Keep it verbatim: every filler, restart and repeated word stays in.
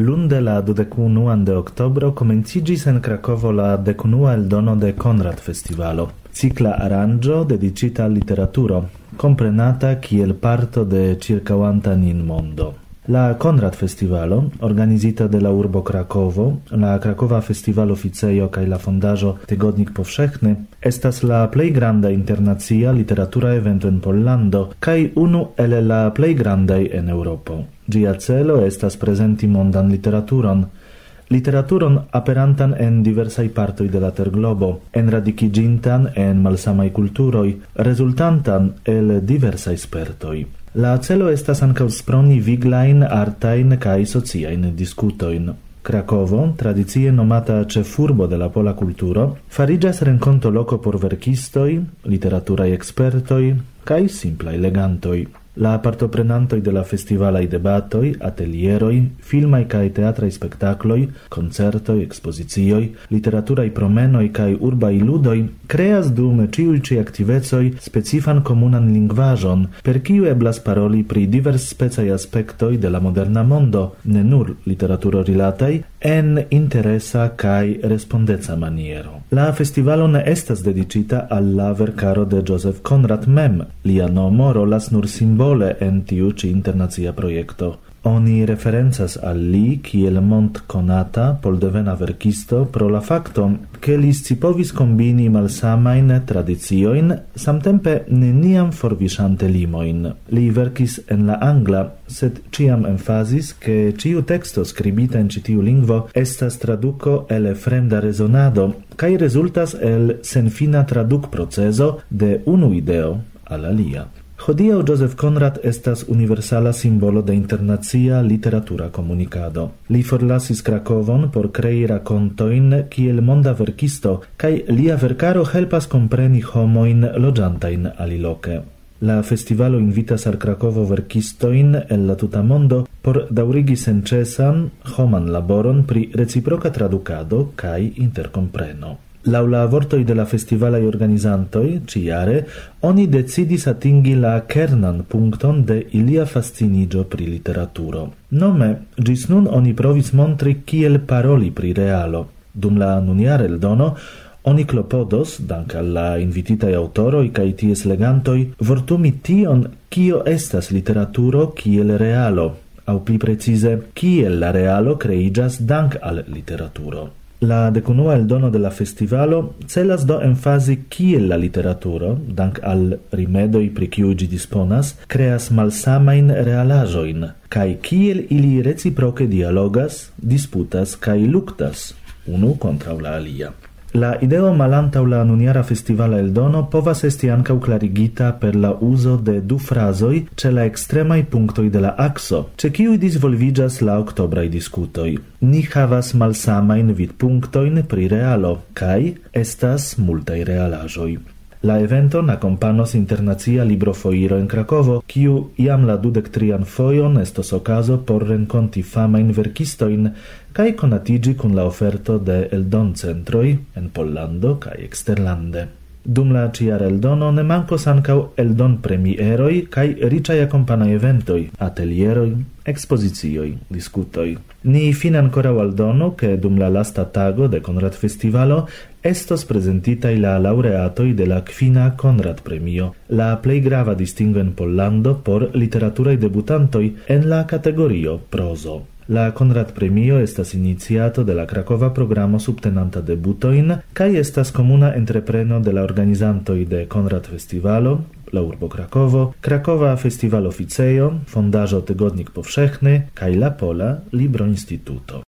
Lunde la dudecunuan de oktobro komenciĝis en Krakovo la dekunua eldono de Konrad Festivalo, cicla aranĝo dedicita al literaturo, komprenata kiel parto de ĉirkaŭanta nin mondo. La Konrad Festivalo, organizita de la urbo Krakovo, la Krakowa Festival Oficejo kaj la fondaĵo Tygodnik Powszechny, estas la plej granda internacia literatura evento en Pollando kaj unu el la plej grandaj en Eŭropo. Ĝia celo estas prezenti mondan literaturon, literaturon aperantan en diversaj partoj de la terglobo, enradikiĝintan en malsamaj kulturoj, rezultantan el diversaj spertoj. La celo estas ankaŭ sproni viglajn, artajn kaj sociajn diskutojn. Krakovo, tradicie nomata ĉefurbo de la pola kulturo, fariĝas renkonto-loko por verkistoj, literaturaj ekspertoj kaj simplaj legantoj. La partoprenantoj de la festivalaj debatoj, atelieroj, filmaj kaj teatraj spektakloj, koncertoj, ekspozicioj, literaturaj promenoj kaj urbaj ludoj kreas dum ĉiuj ĉi aktivecoj specifan komunan lingvaĵon, per kiu eblas paroli pri diversspecaj aspektoj de la moderna mondo, ne nur literaturo-rilataj, en interesa kaj respondeca maniero. La festivalo ne estas dediĉita al la verkaro de Joseph Conrad mem. Lia nomo rolas nur simbole en tiu ĉi internacia projekto. Oni referencas al li kiel mondkonata poldevena verkisto pro la fakto, ke li scipovis kombini malsamajn tradiciojn, samtempe neniam forviŝante limojn. Li verkis en la angla, sed ĉiam emfazis, ke ĉiu teksto skribita en ĉi tiu lingvo estas traduko el fremda rezonado kaj rezultas el senfina tradukprocezo de unu ideo al alia. Hodiaŭ Joseph Conrad estas universala simbolo de internacia literatura komunikado. Li forlasis Krakovon por krei rakontojn kiel monda verkisto, kaj lia verkaro helpas kompreni homojn loĝantajn aliloke. La festivalo invitas al Krakovo verkistojn el la tuta mondo por daŭrigi senĉesan homan laboron pri reciproka tradukado kaj interkompreno. Laŭ la vortoj de la festivalaj organizantoj, ĉiare, oni decidis atingi la kernan punkton de ilia fasciniĝo pri literaturo. Nome, ĝis nun oni provis montri kiel paroli pri realo. Dum la nunjara eldono, oni klopodos, dank al la invititaj aŭtoroj kaj ties legantoj, vortumi tion, kio estas literaturo kiel realo, aŭ pli precize, kiel la realo kreiĝas dank al literaturo. La dekunua eldono de la festivalo celas do emfazi kiel la literaturo, dank al rimedoj pri kiuj ĝi disponas, kreas malsamajn realaĵojn, kaj kiel ili reciproke dialogas, disputas kaj luktas, unu kontraŭ la alia. La ideo malantaŭ la nunjara festivala eldono povas esti ankaŭ klarigita per la uzo de du frazoj ĉe la ekstremaj punktoj de la akso, ĉe kiuj disvolviĝas la oktobraj diskutoj. Ni havas malsamajn vidpunktojn pri realo, kaj estas multaj realaĵoj. La eventon akompanos internacia librofoiro en Krakovo, kiu jam la dudek trian fojon estos okazo por renkonti famajn verkistojn kaj konatiĝi kun la oferto de eldoncentroj en Pollando kaj eksterlande. Dum la ĉiara eldono ne mankos ankaŭ eldonpremieroj kaj riĉaj akompanaj eventoj, atelieroj, ekspozicioj, diskutoj. Ni fine ankoraŭ aldonu, ke dum la lasta tago de Konrad Festivalo estos prezentitaj la laŭreatoj de la kvina Konrad Premio, la plej grava distingo en Pollando por literaturaj debutantoj en la kategorio prozo. La Konrad Premio estas iniciato de la Krakova programo subtenanta debutojn kaj estas komuna entrepreno de la organizantoj de Konrad Festivalo, la urbo Krakovo, Krakowa Festival Oficejo, fondaĵo Tygodnik Powszechny kaj la Pola Libroinstituto.